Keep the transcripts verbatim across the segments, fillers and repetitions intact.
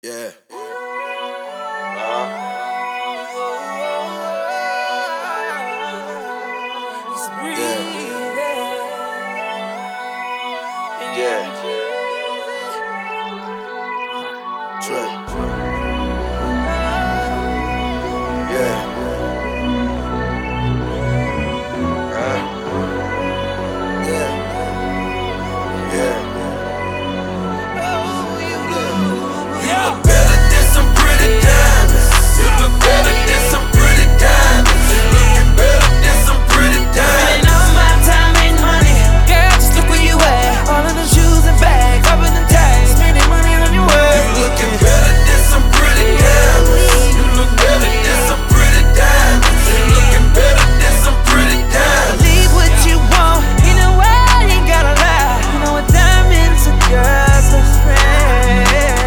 Yeah. Yeah. Yeah. Trey. Yeah. Uh. Yeah. Yeah. You look better than some pretty diamonds. You look better than some pretty diamonds. You looking better than some pretty diamonds. Spending all my time and money, girl, just look where you at. All of them shoes and bags, up in them tags, spending money on your work. You looking better than some pretty diamonds. You look better than some pretty diamonds. You looking better than some pretty diamonds. Believe what you want, you know I ain't gotta lie. You know what diamonds are girls' best friend.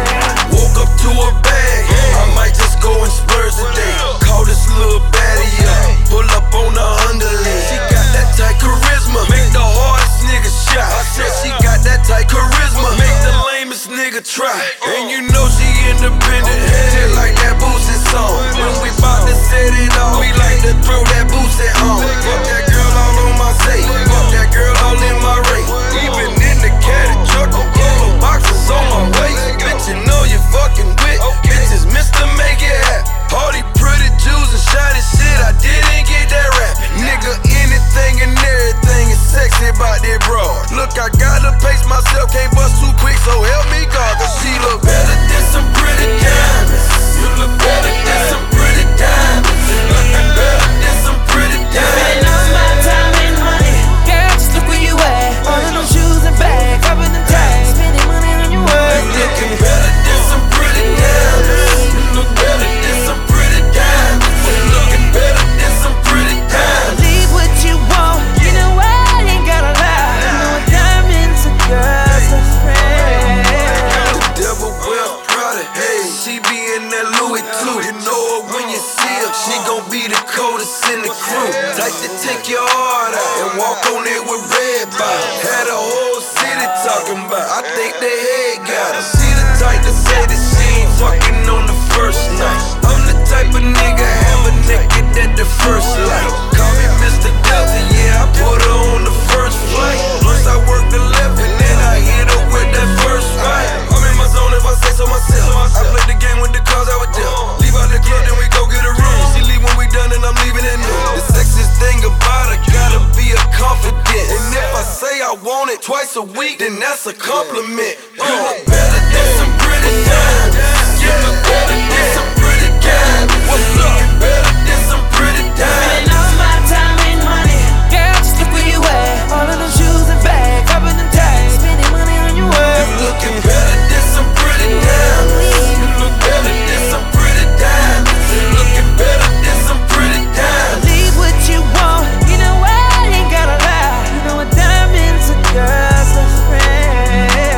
Woke up to a bag, I might just go and splurge today. Call this little baddie up, pull up on the underlay. She got that tight charisma, make the hardest nigga shy. I said she got that tight charisma, make the lamest nigga try. And you know she independent, just like that Boosie song. When we bout to set it off, we like to throw that Boosie on. Fuck that girl all on my safe, fuck that girl all in my race. Even in the caddy truck, yellow boxes on my waist. Bitch, you know you fucking with bitches, Mister Make It Happen. All these pretty Jews and shiny shit, I didn't get that rapping. Nigga, anything and everything is sexy about that broad. Look, I gotta pace myself, can't bust too quick, so help me God, cause she look better than some pretty diamonds. You look better than some pretty diamonds. You looking better than some pretty Spending diamonds. all my time and money, girl, just look where you at. All of them shoes and bags, up in them tags, spending money on your work. You looking better than some pretty diamonds. You look better than some pretty diamonds. You looking better than some pretty diamonds. Believe what you want, you know I ain't gotta lie. You know what diamonds are girls' best friend. The devil wear Prada, hey, she be in that Louis too. You know her when you see her, she gon' be the coldest in the crew. Type to take your heart out and walk on it with red bottom. Had a whole city talking about, I think they head got her. She the type to say that she ain't fucking on the first night. I'm the type of nigga have a naked at the first light. Call me Mister Delta, yeah, I put her on the first flight. Plus I work the left and then I hit her with that first right. I'm in my zone if I say so myself. I play the game with the cars I would dealt. Leave out the club, then we go get a room. She leave when we done and I'm leaving it new. The sexiest thing about her gotta be a confidence. And if I say I want it twice a week, then that's a compliment. You look better than some pretty diamonds. You look better than some pretty diamonds. What's up? You better than some pretty Spending diamonds. all my time and money, girl, just look where you at. All of them shoes and bags, up in them tags, spending money on your work. You looking better than some pretty diamonds. You look better than some pretty diamonds. You looking better than some pretty diamonds. Believe what you want, you know I ain't gotta lie. You know what diamonds are girls' best friend.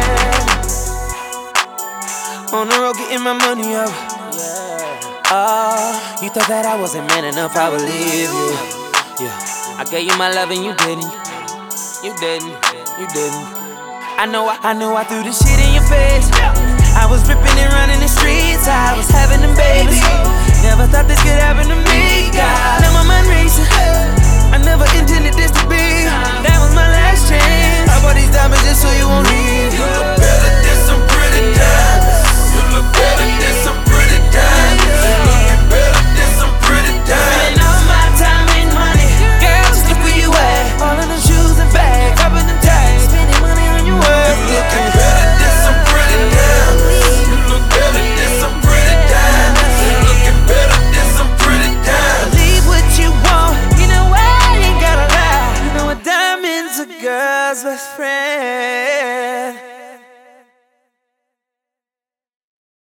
On the road getting my money up. Oh, you thought that I wasn't man enough, I would leave you. Yeah, I gave you my love and you didn't. You didn't, you didn't. I know I, I know I threw the shit in your face. I was ripping and running the streets, I was having them babies. Never thought this could happen to me, God. Now my mind racing, I never intended this to be. That was my last chance. I bought these diamonds just so you won't leave. You look better than some pretty diamonds. You look better than some pretty diamonds. You looking better than some pretty Spending diamonds. all my time and money, girl, just look where you at. All of them shoes and bags, up in them tags, spending money on your work. You looking better than some pretty diamonds. You look better than some pretty diamonds. You looking better than some pretty diamonds. Believe what you want, you know I ain't gotta lie. You know what diamonds are girls' best friend.